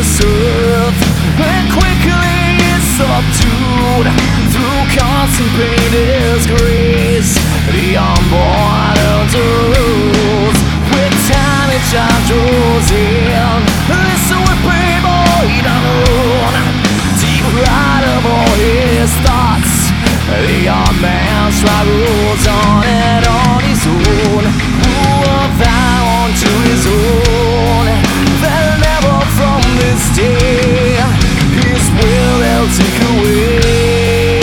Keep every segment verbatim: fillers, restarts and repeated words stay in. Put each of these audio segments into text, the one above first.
this earth, and quickly is subdued through constant pain, disgrace. The unborn rules with tiny child draws in. Listen with people he don't own, deep pride of all his thoughts. The young man struggles on and on his own, who will vow to his own that never from this day his will they'll take away.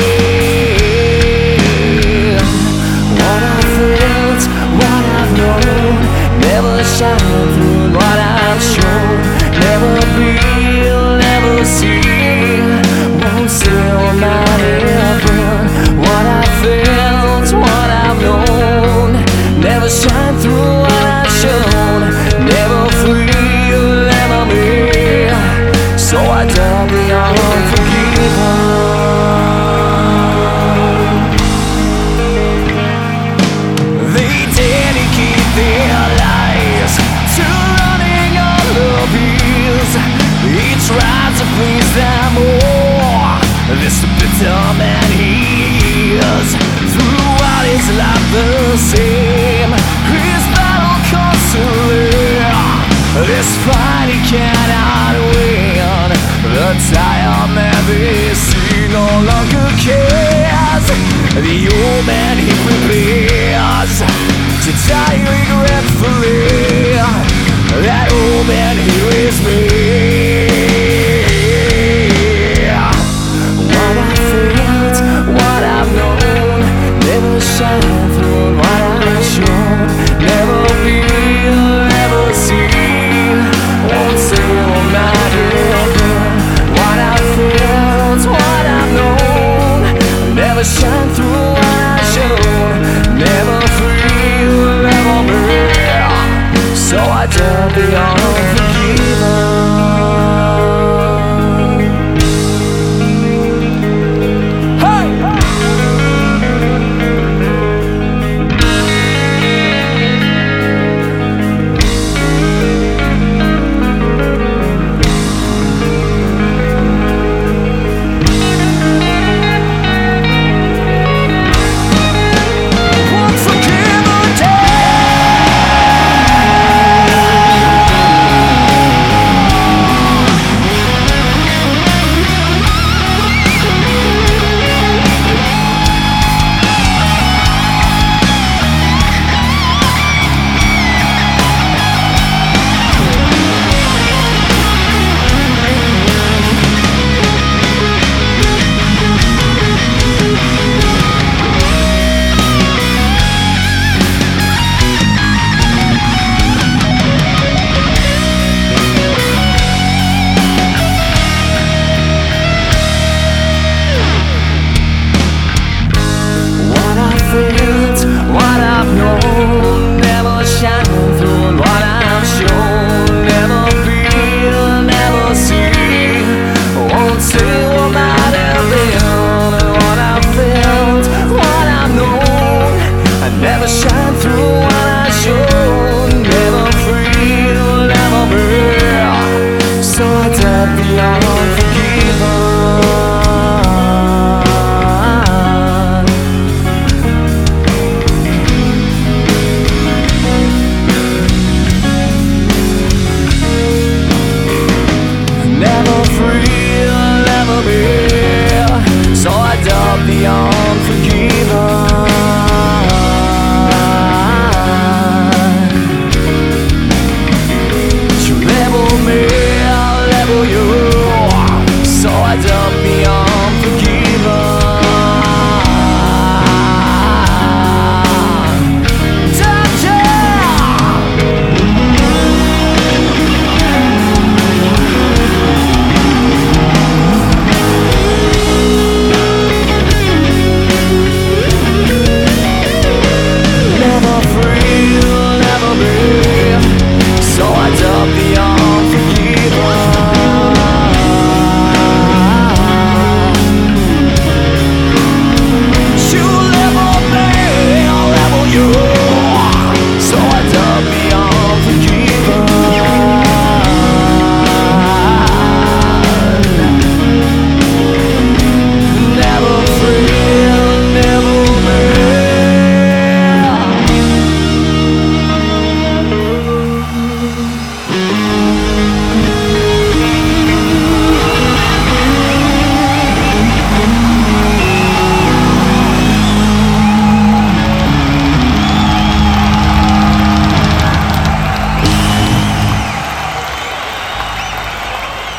What I've felt, what I've known, never shine through what I've shown. Never be, never see, won't still not ever. What I've felt, what I've known, never shine through what I've shown. Never feel, never me, so I done the unforgiven. They dedicate their lives to running on the beers. He tries to please them all, this bitter man he is. Throughout his life the same, his battle constantly, this fight he cannot win. The tired man they see no longer cares. The old man he prepares to die regretfully. That old man here is me. What I felt, what I've known, never shine through what I've shown. Never feel, never see, won't say will not ever. What I've felt, what I've known, never shine through what I've shown. Never feel, never be, so I done the unforgiven.